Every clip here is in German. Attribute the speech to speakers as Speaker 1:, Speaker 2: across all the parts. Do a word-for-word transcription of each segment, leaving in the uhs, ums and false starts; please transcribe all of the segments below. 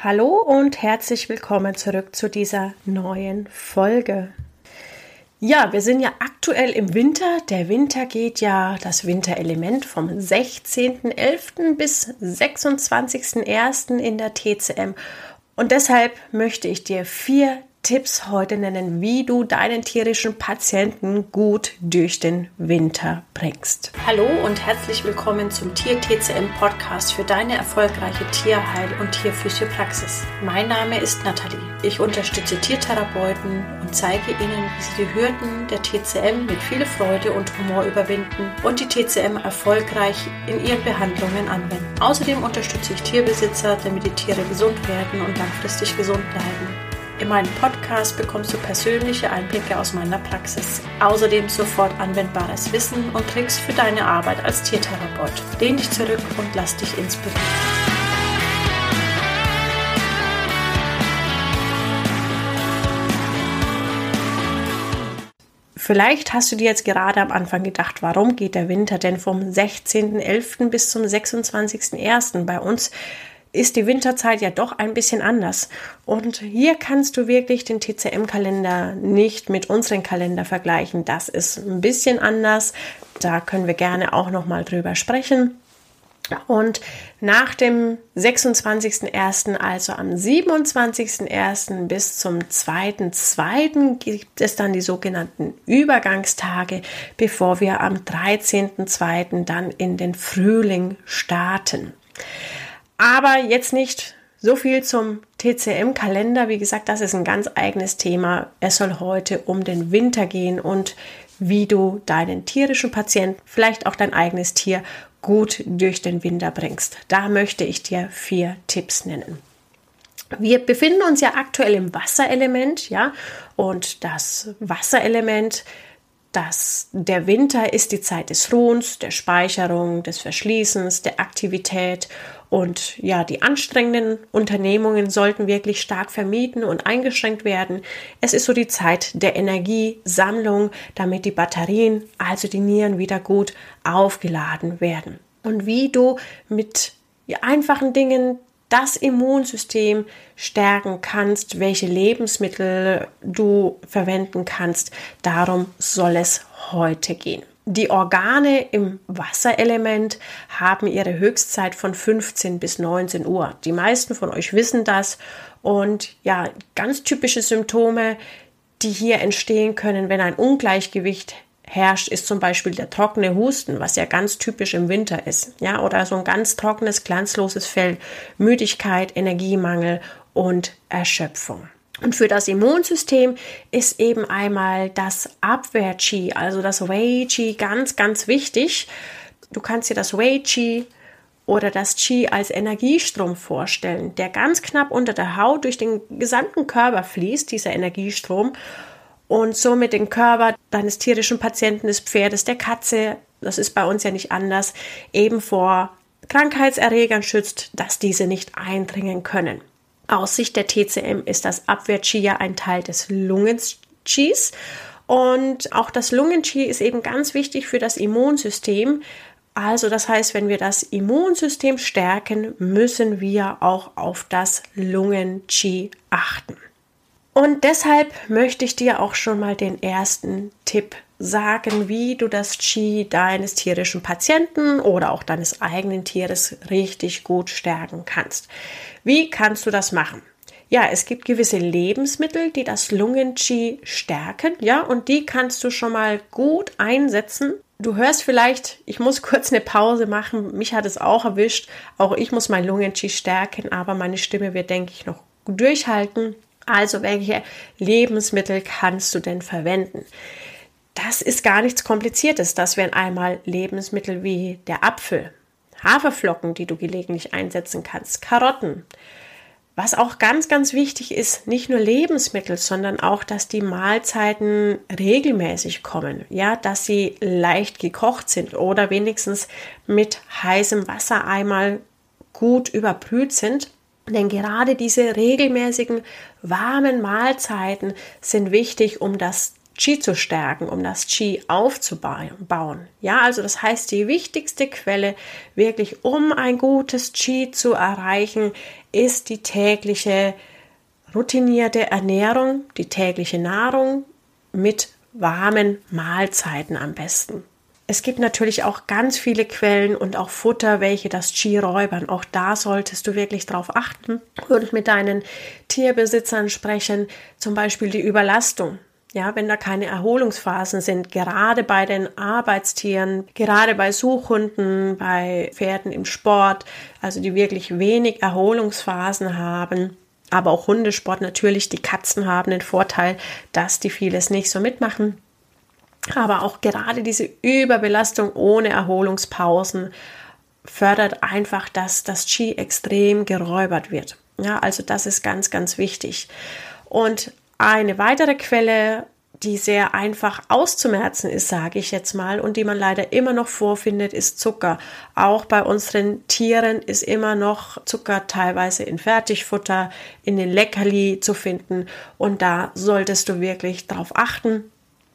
Speaker 1: Hallo und herzlich willkommen zurück zu dieser neuen Folge. Ja, wir sind ja aktuell im Winter. Der Winter geht ja, das Winterelement, vom sechzehnten elften bis sechsundzwanzigsten ersten in der T C M. Und deshalb möchte ich dir vier Tipps heute nennen, wie du deinen tierischen Patienten gut durch den Winter bringst.
Speaker 2: Hallo und herzlich willkommen zum Tier-T C M-Podcast für deine erfolgreiche Tierheil- und Tierphysiopraxis. Mein Name ist Nathalie. Ich unterstütze Tiertherapeuten und zeige ihnen, wie sie die Hürden der T C M mit viel Freude und Humor überwinden und die T C M erfolgreich in ihren Behandlungen anwenden. Außerdem unterstütze ich Tierbesitzer, damit die Tiere gesund werden und langfristig gesund bleiben. In meinem Podcast bekommst du persönliche Einblicke aus meiner Praxis. Außerdem sofort anwendbares Wissen und Tricks für deine Arbeit als Tiertherapeut. Lehn dich zurück und lass dich inspirieren.
Speaker 1: Vielleicht hast du dir jetzt gerade am Anfang gedacht, warum geht der Winter denn vom sechzehnten elften bis zum sechsundzwanzigsten ersten bei uns? Ist die Winterzeit ja doch ein bisschen anders. Und hier kannst du wirklich den T C M-Kalender nicht mit unserem Kalender vergleichen. Das ist ein bisschen anders. Da können wir gerne auch nochmal drüber sprechen. Und nach dem sechsundzwanzigsten ersten, also am siebenundzwanzigsten ersten bis zum zweiten zweiten gibt es dann die sogenannten Übergangstage, bevor wir am dreizehnten zweiten dann in den Frühling starten. Aber jetzt nicht so viel zum T C M-Kalender. Wie gesagt, das ist ein ganz eigenes Thema. Es soll heute um den Winter gehen und wie du deinen tierischen Patienten, vielleicht auch dein eigenes Tier, gut durch den Winter bringst. Da möchte ich dir vier Tipps nennen. Wir befinden uns ja aktuell im Wasserelement, ja, und das Wasserelement, Das, der Winter ist die Zeit des Ruhens, der Speicherung, des Verschließens, der Aktivität und ja, die anstrengenden Unternehmungen sollten wirklich stark vermieden und eingeschränkt werden. Es ist so die Zeit der Energiesammlung, damit die Batterien, also die Nieren, wieder gut aufgeladen werden. Und wie du mit ja, einfachen Dingen das Immunsystem stärken kannst, welche Lebensmittel du verwenden kannst, darum soll es heute gehen. Die Organe im Wasserelement haben ihre Höchstzeit von fünfzehn bis neunzehn Uhr. Die meisten von euch wissen das und ja, ganz typische Symptome, die hier entstehen können, wenn ein Ungleichgewicht herrscht, ist zum Beispiel der trockene Husten, was ja ganz typisch im Winter ist, ja, oder so ein ganz trockenes, glanzloses Fell, Müdigkeit, Energiemangel und Erschöpfung. Und für das Immunsystem ist eben einmal das Abwehr-Qi, also das Wei-Qi, ganz, ganz wichtig. Du kannst dir das Wei-Qi oder das Qi als Energiestrom vorstellen, der ganz knapp unter der Haut durch den gesamten Körper fließt, dieser Energiestrom, und somit den Körper deines tierischen Patienten, des Pferdes, der Katze, das ist bei uns ja nicht anders, eben vor Krankheitserregern schützt, dass diese nicht eindringen können. Aus Sicht der T C M ist das Abwehr-Qi ja ein Teil des Lungen-Qis und auch das Lungen-Qi ist eben ganz wichtig für das Immunsystem. Also das heißt, wenn wir das Immunsystem stärken, müssen wir auch auf das Lungen-Qi achten. Und deshalb möchte ich dir auch schon mal den ersten Tipp sagen, wie du das Qi deines tierischen Patienten oder auch deines eigenen Tieres richtig gut stärken kannst. Wie kannst du das machen? Ja, es gibt gewisse Lebensmittel, die das Lungen-Qi stärken, ja, und die kannst du schon mal gut einsetzen. Du hörst vielleicht, ich muss kurz eine Pause machen, mich hat es auch erwischt, auch ich muss mein Lungen-Qi stärken, aber meine Stimme wird, denke ich, noch durchhalten. Also welche Lebensmittel kannst du denn verwenden? Das ist gar nichts Kompliziertes. Das wären einmal Lebensmittel wie der Apfel, Haferflocken, die du gelegentlich einsetzen kannst, Karotten. Was auch ganz, ganz wichtig ist, nicht nur Lebensmittel, sondern auch, dass die Mahlzeiten regelmäßig kommen, ja, dass sie leicht gekocht sind oder wenigstens mit heißem Wasser einmal gut überbrüht sind. Denn gerade diese regelmäßigen warmen Mahlzeiten sind wichtig, um das Qi zu stärken, um das Qi aufzubauen. Ja, also das heißt, die wichtigste Quelle wirklich, um ein gutes Qi zu erreichen, ist die tägliche routinierte Ernährung, die tägliche Nahrung mit warmen Mahlzeiten am besten. Es gibt natürlich auch ganz viele Quellen und auch Futter, welche das Qi räubern. Auch da solltest du wirklich drauf achten und mit deinen Tierbesitzern sprechen, zum Beispiel die Überlastung. Ja, wenn da keine Erholungsphasen sind, gerade bei den Arbeitstieren, gerade bei Suchhunden, bei Pferden im Sport, also die wirklich wenig Erholungsphasen haben, aber auch Hundesport natürlich, die Katzen haben den Vorteil, dass die vieles nicht so mitmachen. Aber auch gerade diese Überbelastung ohne Erholungspausen fördert einfach, dass das Qi extrem geräubert wird. Ja, also das ist ganz, ganz wichtig. Und eine weitere Quelle, die sehr einfach auszumerzen ist, sage ich jetzt mal, und die man leider immer noch vorfindet, ist Zucker. Auch bei unseren Tieren ist immer noch Zucker teilweise in Fertigfutter, in den Leckerli zu finden. Und da solltest du wirklich drauf achten,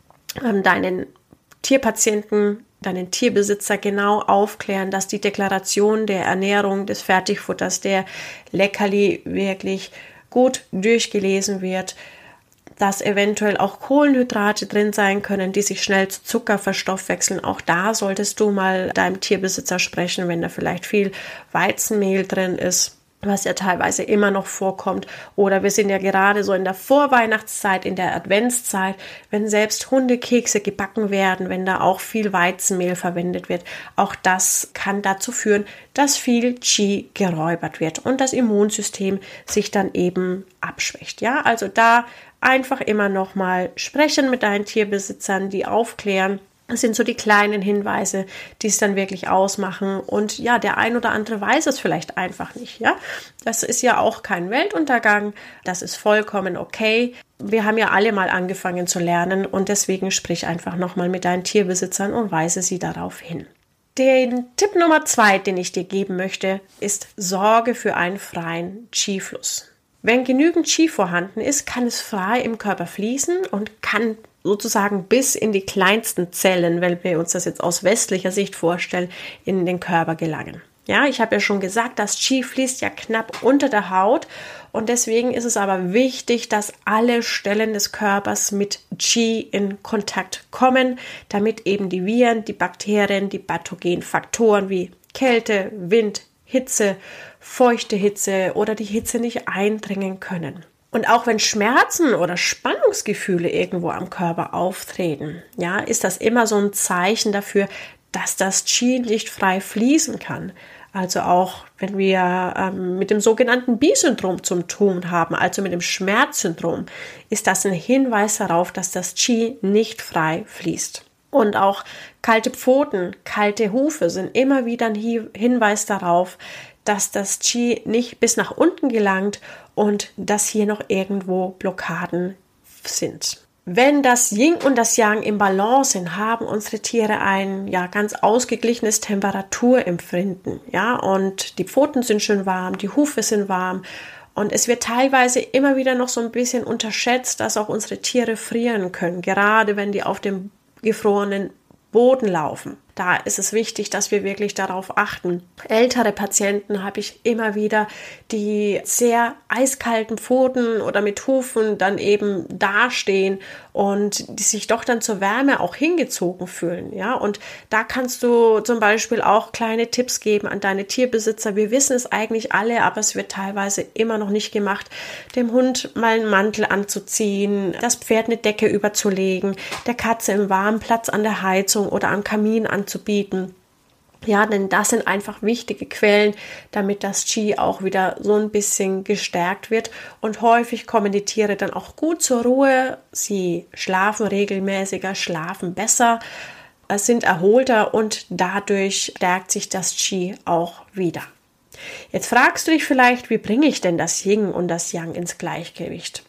Speaker 1: deinen Tierpatienten, deinen Tierbesitzer genau aufklären, dass die Deklaration der Ernährung, des Fertigfutters, der Leckerli wirklich gut durchgelesen wird, dass eventuell auch Kohlenhydrate drin sein können, die sich schnell zu Zucker verstoffwechseln. Auch da solltest du mal deinem Tierbesitzer sprechen, wenn da vielleicht viel Weizenmehl drin ist, was ja teilweise immer noch vorkommt. Oder wir sind ja gerade so in der Vorweihnachtszeit, in der Adventszeit, wenn selbst Hundekekse gebacken werden, wenn da auch viel Weizenmehl verwendet wird. Auch das kann dazu führen, dass viel Qi geräubert wird und das Immunsystem sich dann eben abschwächt. Ja, also da einfach immer noch mal sprechen mit deinen Tierbesitzern, die aufklären. Das sind so die kleinen Hinweise, die es dann wirklich ausmachen. Und ja, der ein oder andere weiß es vielleicht einfach nicht. Ja, das ist ja auch kein Weltuntergang. Das ist vollkommen okay. Wir haben ja alle mal angefangen zu lernen und deswegen sprich einfach nochmal mit deinen Tierbesitzern und weise sie darauf hin. Den Tipp Nummer zwei, den ich dir geben möchte, ist: Sorge für einen freien Qi-Fluss. Wenn genügend Qi vorhanden ist, kann es frei im Körper fließen und kann sozusagen bis in die kleinsten Zellen, wenn wir uns das jetzt aus westlicher Sicht vorstellen, in den Körper gelangen. Ja, ich habe ja schon gesagt, das Qi fließt ja knapp unter der Haut und deswegen ist es aber wichtig, dass alle Stellen des Körpers mit Qi in Kontakt kommen, damit eben die Viren, die Bakterien, die pathogenen Faktoren wie Kälte, Wind, Hitze, feuchte Hitze oder die Hitze nicht eindringen können. Und auch wenn Schmerzen oder Spannungsgefühle irgendwo am Körper auftreten, ja, ist das immer so ein Zeichen dafür, dass das Qi nicht frei fließen kann. Also auch wenn wir ähm, mit dem sogenannten Bi-Syndrom zu tun haben, also mit dem Schmerzsyndrom, ist das ein Hinweis darauf, dass das Qi nicht frei fließt. Und auch kalte Pfoten, kalte Hufe sind immer wieder ein Hinweis darauf, dass das Qi nicht bis nach unten gelangt und dass hier noch irgendwo Blockaden sind. Wenn das Yin und das Yang im Balance sind, haben unsere Tiere ein ja ganz ausgeglichenes Temperaturempfinden. Ja, und die Pfoten sind schön warm, die Hufe sind warm. Und es wird teilweise immer wieder noch so ein bisschen unterschätzt, dass auch unsere Tiere frieren können, gerade wenn die auf dem gefrorenen Boden laufen. Da ist es wichtig, dass wir wirklich darauf achten. Ältere Patienten habe ich immer wieder, die sehr eiskalten Pfoten oder mit Hufen dann eben dastehen und die sich doch dann zur Wärme auch hingezogen fühlen. Ja, und da kannst du zum Beispiel auch kleine Tipps geben an deine Tierbesitzer. Wir wissen es eigentlich alle, aber es wird teilweise immer noch nicht gemacht, dem Hund mal einen Mantel anzuziehen, das Pferd eine Decke überzulegen, der Katze einen warmen Platz an der Heizung oder am Kamin anzubieten. zu bieten. Ja, denn das sind einfach wichtige Quellen, damit das Qi auch wieder so ein bisschen gestärkt wird. Und häufig kommen die Tiere dann auch gut zur Ruhe. Sie schlafen regelmäßiger, schlafen besser, sind erholter und dadurch stärkt sich das Qi auch wieder. Jetzt fragst du dich vielleicht, wie bringe ich denn das Yin und das Yang ins Gleichgewicht?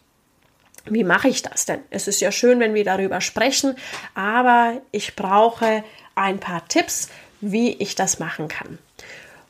Speaker 1: Wie mache ich das denn? Es ist ja schön, wenn wir darüber sprechen, aber ich brauche ein paar Tipps, wie ich das machen kann.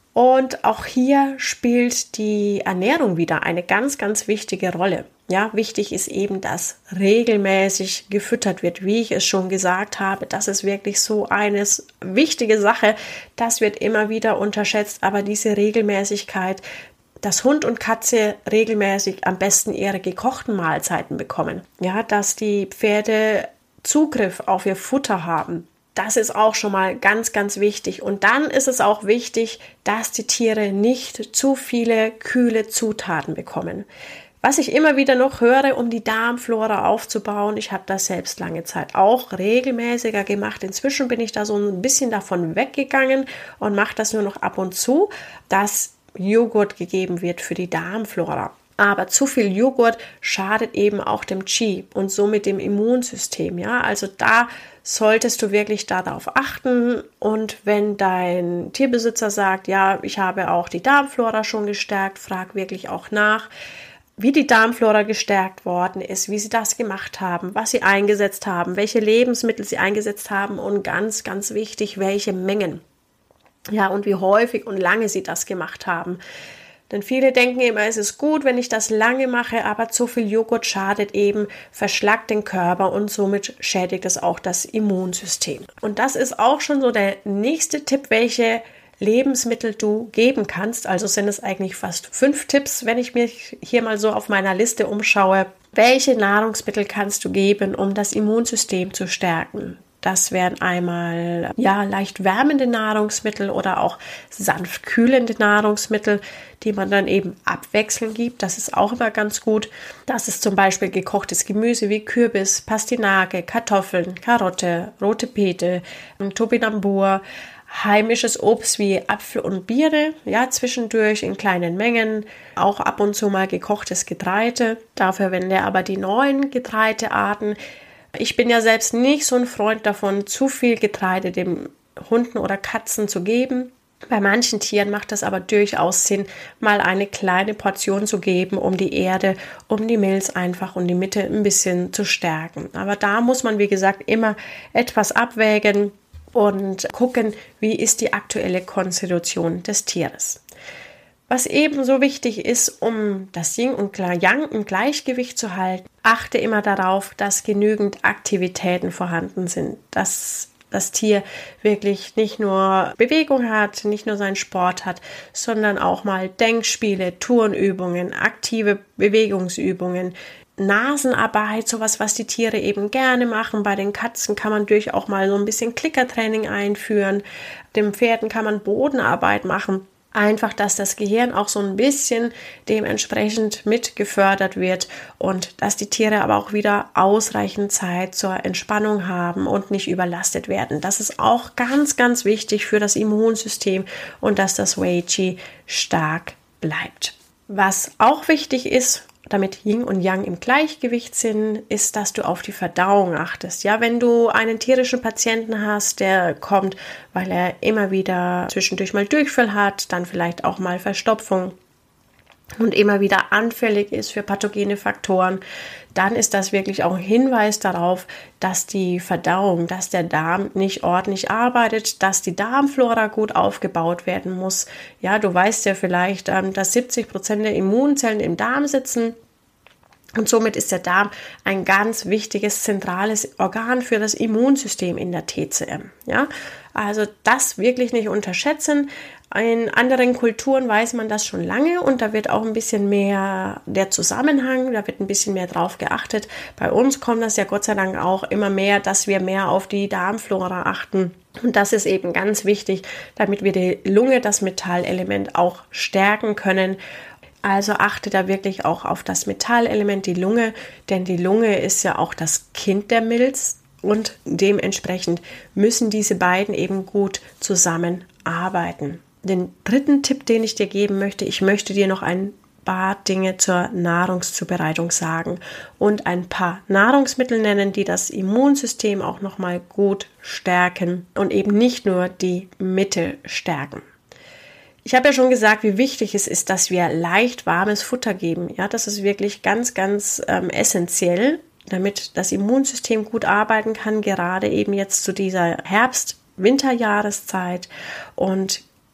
Speaker 1: Und auch hier spielt die Ernährung wieder eine ganz, ganz wichtige Rolle. Ja, wichtig ist eben, dass regelmäßig gefüttert wird, wie ich es schon gesagt habe. Das ist wirklich so eine wichtige Sache. Das wird immer wieder unterschätzt, aber diese Regelmäßigkeit, dass Hund und Katze regelmäßig am besten ihre gekochten Mahlzeiten bekommen. Ja, dass die Pferde Zugriff auf ihr Futter haben. Das ist auch schon mal ganz, ganz wichtig. Und dann ist es auch wichtig, dass die Tiere nicht zu viele kühle Zutaten bekommen. Was ich immer wieder noch höre, um die Darmflora aufzubauen, ich habe das selbst lange Zeit auch regelmäßiger gemacht. Inzwischen bin ich da so ein bisschen davon weggegangen und mache das nur noch ab und zu, dass Joghurt gegeben wird für die Darmflora. Aber zu viel Joghurt schadet eben auch dem Qi und somit dem Immunsystem. Ja, also da solltest du wirklich darauf achten. Und wenn dein Tierbesitzer sagt, ja, ich habe auch die Darmflora schon gestärkt, frag wirklich auch nach, wie die Darmflora gestärkt worden ist, wie sie das gemacht haben, was sie eingesetzt haben, welche Lebensmittel sie eingesetzt haben und ganz, ganz wichtig, welche Mengen. Ja, und wie häufig und lange sie das gemacht haben. Denn viele denken immer, es ist gut, wenn ich das lange mache, aber zu viel Joghurt schadet eben, verschlackt den Körper und somit schädigt es auch das Immunsystem. Und das ist auch schon so der nächste Tipp, welche Lebensmittel du geben kannst. Also sind es eigentlich fast fünf Tipps, wenn ich mich hier mal so auf meiner Liste umschaue. Welche Nahrungsmittel kannst du geben, um das Immunsystem zu stärken? Das wären einmal ja leicht wärmende Nahrungsmittel oder auch sanft kühlende Nahrungsmittel, die man dann eben abwechselnd gibt. Das ist auch immer ganz gut. Das ist zum Beispiel gekochtes Gemüse wie Kürbis, Pastinake, Kartoffeln, Karotte, rote Beete, Topinambur, heimisches Obst wie Apfel und Birne, ja, zwischendurch in kleinen Mengen, auch ab und zu mal gekochtes Getreide. Dafür verwende ich aber die neuen Getreidearten. Ich bin ja selbst nicht so ein Freund davon, zu viel Getreide dem Hunden oder Katzen zu geben. Bei manchen Tieren macht es aber durchaus Sinn, mal eine kleine Portion zu geben, um die Erde, um die Milz einfach und die Mitte ein bisschen zu stärken. Aber da muss man, wie gesagt, immer etwas abwägen und gucken, wie ist die aktuelle Konstitution des Tieres. Was ebenso wichtig ist, um das Yin und Yang im Gleichgewicht zu halten, achte immer darauf, dass genügend Aktivitäten vorhanden sind, dass das Tier wirklich nicht nur Bewegung hat, nicht nur seinen Sport hat, sondern auch mal Denkspiele, Turnübungen, aktive Bewegungsübungen, Nasenarbeit, sowas, was die Tiere eben gerne machen. Bei den Katzen kann man durchaus auch mal so ein bisschen Klickertraining einführen. Den Pferden kann man Bodenarbeit machen. Einfach, dass das Gehirn auch so ein bisschen dementsprechend mit gefördert wird und dass die Tiere aber auch wieder ausreichend Zeit zur Entspannung haben und nicht überlastet werden. Das ist auch ganz, ganz wichtig für das Immunsystem und dass das Wei Qi stark bleibt. Was auch wichtig ist, damit Yin und Yang im Gleichgewicht sind, ist, dass du auf die Verdauung achtest. Ja, wenn du einen tierischen Patienten hast, der kommt, weil er immer wieder zwischendurch mal Durchfall hat, dann vielleicht auch mal Verstopfung und immer wieder anfällig ist für pathogene Faktoren, dann ist das wirklich auch ein Hinweis darauf, dass die Verdauung, dass der Darm nicht ordentlich arbeitet, dass die Darmflora gut aufgebaut werden muss. Ja, du weißt ja vielleicht, dass siebzig Prozent der Immunzellen im Darm sitzen. Und somit ist der Darm ein ganz wichtiges, zentrales Organ für das Immunsystem in der T C M. Ja, also das wirklich nicht unterschätzen. In anderen Kulturen weiß man das schon lange und da wird auch ein bisschen mehr der Zusammenhang, da wird ein bisschen mehr drauf geachtet. Bei uns kommt das ja Gott sei Dank auch immer mehr, dass wir mehr auf die Darmflora achten. Und das ist eben ganz wichtig, damit wir die Lunge, das Metallelement, auch stärken können. Also achte da wirklich auch auf das Metallelement, die Lunge, denn die Lunge ist ja auch das Kind der Milz und dementsprechend müssen diese beiden eben gut zusammenarbeiten. Den dritten Tipp, den ich dir geben möchte, ich möchte dir noch ein paar Dinge zur Nahrungszubereitung sagen und ein paar Nahrungsmittel nennen, die das Immunsystem auch nochmal gut stärken und eben nicht nur die Mitte stärken. Ich habe ja schon gesagt, wie wichtig es ist, dass wir leicht warmes Futter geben. Ja, das ist wirklich ganz, ganz ähm, essentiell, damit das Immunsystem gut arbeiten kann, gerade eben jetzt zu dieser Herbst-Winterjahreszeit. Und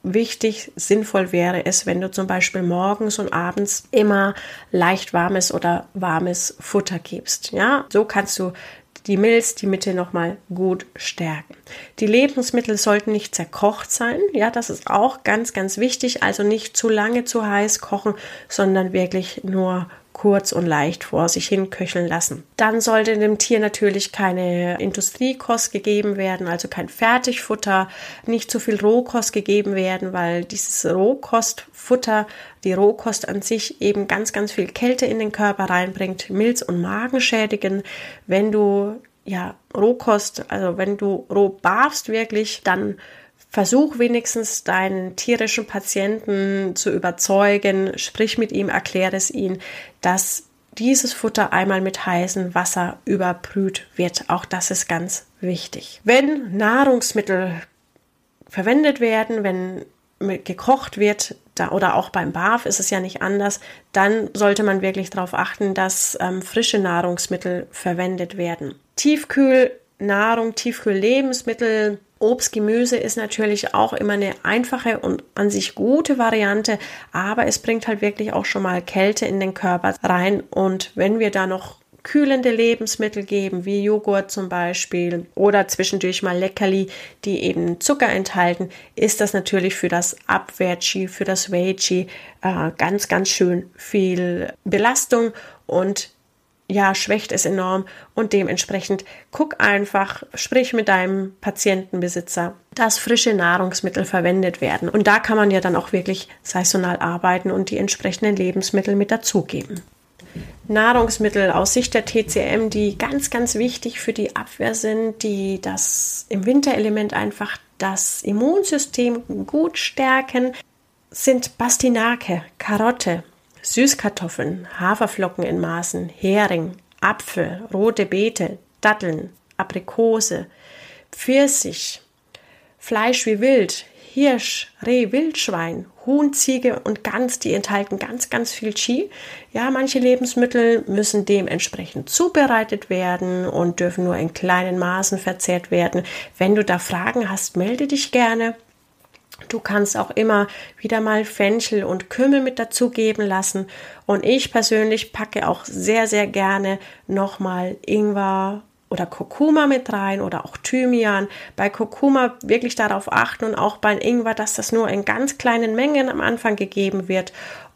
Speaker 1: wichtig, sinnvoll wäre es, wenn du zum Beispiel morgens und abends immer leicht warmes oder warmes Futter gibst. Ja, so kannst du die Milz, die Mitte nochmal gut stärken. Die Lebensmittel sollten nicht zerkocht sein. Ja, das ist auch ganz, ganz wichtig. Also nicht zu lange zu heiß kochen, sondern wirklich nur kurz und leicht vor sich hin köcheln lassen. Dann sollte dem Tier natürlich keine Industriekost gegeben werden, also kein Fertigfutter, nicht zu viel Rohkost gegeben werden, weil dieses Rohkostfutter, die Rohkost an sich eben ganz, ganz viel Kälte in den Körper reinbringt, Milz und Magen schädigen. Wenn du ja Rohkost, also wenn du roh barfst wirklich, dann versuch wenigstens deinen tierischen Patienten zu überzeugen, sprich mit ihm, erkläre es ihm, dass dieses Futter einmal mit heißem Wasser überbrüht wird. Auch das ist ganz wichtig. Wenn Nahrungsmittel verwendet werden, wenn gekocht wird, da, oder auch beim Barf ist es ja nicht anders, dann sollte man wirklich darauf achten, dass ähm, frische Nahrungsmittel verwendet werden. Tiefkühlnahrung, Tiefkühllebensmittel, Obst, Gemüse ist natürlich auch immer eine einfache und an sich gute Variante, aber es bringt halt wirklich auch schon mal Kälte in den Körper rein. Und wenn wir da noch kühlende Lebensmittel geben, wie Joghurt zum Beispiel oder zwischendurch mal Leckerli, die eben Zucker enthalten, ist das natürlich für das Abwehr-Qi, für das Wei-Qi äh, ganz, ganz schön viel Belastung und ja, schwächt es enorm und dementsprechend guck einfach, sprich mit deinem Patientenbesitzer, dass frische Nahrungsmittel verwendet werden. Und da kann man ja dann auch wirklich saisonal arbeiten und die entsprechenden Lebensmittel mit dazugeben. Nahrungsmittel aus Sicht der T C M, die ganz, ganz wichtig für die Abwehr sind, die das im Winterelement einfach das Immunsystem gut stärken, sind Pastinake, Karotte, Süßkartoffeln, Haferflocken in Maßen, Hering, Apfel, rote Beete, Datteln, Aprikose, Pfirsich, Fleisch wie Wild, Hirsch, Reh, Wildschwein, Huhn, Ziege und Gans, die enthalten ganz, ganz viel Qi. Ja, manche Lebensmittel müssen dementsprechend zubereitet werden und dürfen nur in kleinen Maßen verzehrt werden. Wenn du da Fragen hast, melde dich gerne. Du kannst auch immer wieder mal Fenchel und Kümmel mit dazugeben lassen. Und ich persönlich packe auch sehr, sehr gerne nochmal Ingwer oder Kurkuma mit rein oder auch Thymian. Bei Kurkuma wirklich darauf achten und auch bei Ingwer, dass das nur in ganz kleinen Mengen am Anfang gegeben wird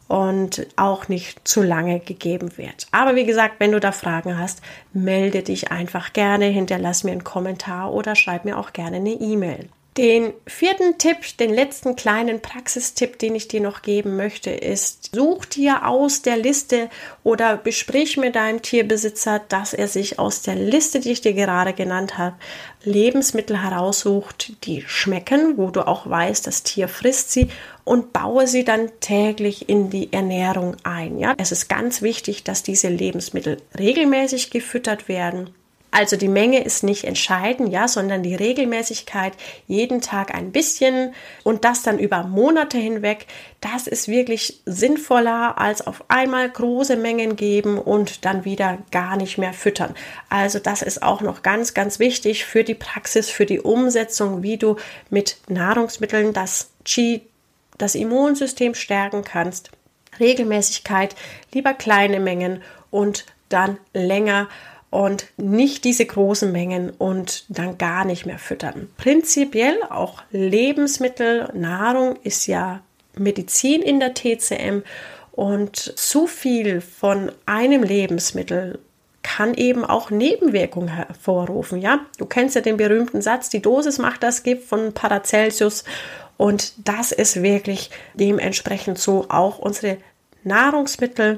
Speaker 1: und auch nicht zu lange gegeben wird. Aber wie gesagt, wenn du da Fragen hast, melde dich einfach gerne, hinterlass mir einen Kommentar oder schreib mir auch gerne eine E-Mail. Den vierten Tipp, den letzten kleinen Praxistipp, den ich dir noch geben möchte, ist, such dir aus der Liste oder besprich mit deinem Tierbesitzer, dass er sich aus der Liste, die ich dir gerade genannt habe, Lebensmittel heraussucht, die schmecken, wo du auch weißt, das Tier frisst sie und baue sie dann täglich in die Ernährung ein. Ja? Es ist ganz wichtig, dass diese Lebensmittel regelmäßig gefüttert werden. Also die Menge ist nicht entscheidend, ja, sondern die Regelmäßigkeit, jeden Tag ein bisschen und das dann über Monate hinweg, das ist wirklich sinnvoller als auf einmal große Mengen geben und dann wieder gar nicht mehr füttern. Also das ist auch noch ganz, ganz wichtig für die Praxis, für die Umsetzung, wie du mit Nahrungsmitteln das Qi, das Immunsystem stärken kannst. Regelmäßigkeit, lieber kleine Mengen und dann länger. Und nicht diese großen Mengen und dann gar nicht mehr füttern. Prinzipiell auch Lebensmittel, Nahrung ist ja Medizin in der T C M und zu viel von einem Lebensmittel kann eben auch Nebenwirkungen hervorrufen. Ja? Du kennst ja den berühmten Satz, die Dosis macht das Gift von Paracelsus und das ist wirklich dementsprechend so. Auch unsere Nahrungsmittel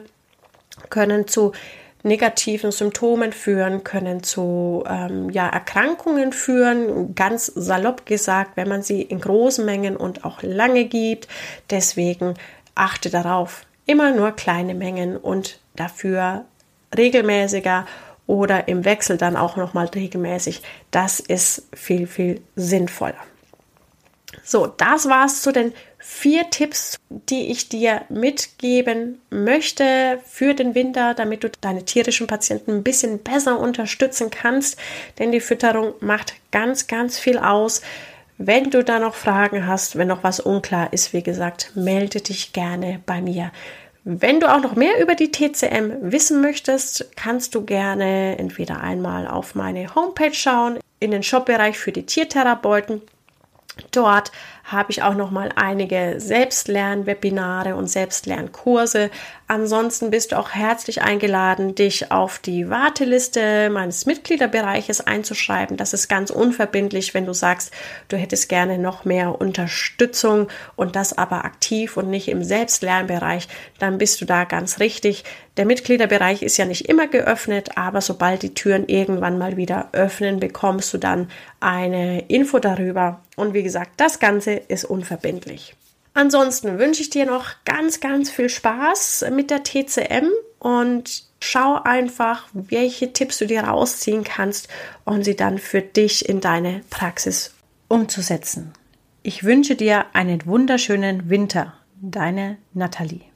Speaker 1: können zu negativen Symptomen führen, können zu ähm, ja, Erkrankungen führen, ganz salopp gesagt, wenn man sie in großen Mengen und auch lange gibt. Deswegen achte darauf, immer nur kleine Mengen und dafür regelmäßiger oder im Wechsel dann auch nochmal regelmäßig. Das ist viel, viel sinnvoller. So, das war's zu den vier Tipps, die ich dir mitgeben möchte für den Winter, damit du deine tierischen Patienten ein bisschen besser unterstützen kannst, denn die Fütterung macht ganz, ganz viel aus. Wenn du da noch Fragen hast, wenn noch was unklar ist, wie gesagt, melde dich gerne bei mir. Wenn du auch noch mehr über die T C M wissen möchtest, kannst du gerne entweder einmal auf meine Homepage schauen, in den Shop-Bereich für die Tiertherapeuten. Dort habe ich auch noch mal einige Selbstlern-Webinare und Selbstlernkurse. Ansonsten bist du auch herzlich eingeladen, dich auf die Warteliste meines Mitgliederbereiches einzuschreiben. Das ist ganz unverbindlich, wenn du sagst, du hättest gerne noch mehr Unterstützung und das aber aktiv und nicht im Selbstlernbereich, dann bist du da ganz richtig. Der Mitgliederbereich ist ja nicht immer geöffnet, aber sobald die Türen irgendwann mal wieder öffnen, bekommst du dann eine Info darüber. Und wie gesagt, das Ganze ist unverbindlich. Ansonsten wünsche ich dir noch ganz, ganz viel Spaß mit der T C M und schau einfach, welche Tipps du dir rausziehen kannst, um sie dann für dich in deine Praxis umzusetzen. Ich wünsche dir einen wunderschönen Winter. Deine Nathalie.